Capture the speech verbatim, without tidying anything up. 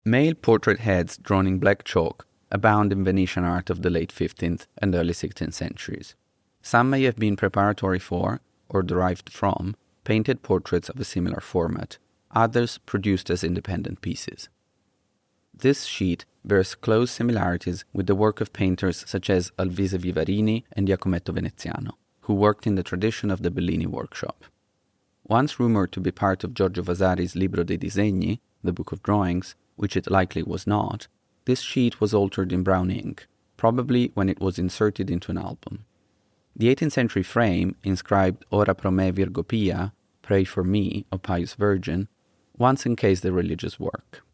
Male portrait heads drawn in black chalk abound in Venetian art of the late fifteenth and early sixteenth centuries. Some may have been preparatory for, or derived from, painted portraits of a similar format, others produced as independent pieces. This sheet bears close similarities with the work of painters such as Alvise Vivarini and Giacometto Veneziano, who worked in the tradition of the Bellini workshop. Once rumored to be part of Giorgio Vasari's Libro dei Disegni, the Book of Drawings, which it likely was not, this sheet was altered in brown ink, probably when it was inserted into an album. The eighteenth century frame, inscribed Ora pro me Virgo Pia, Pray for me, O Pious Virgin, once encased the religious work.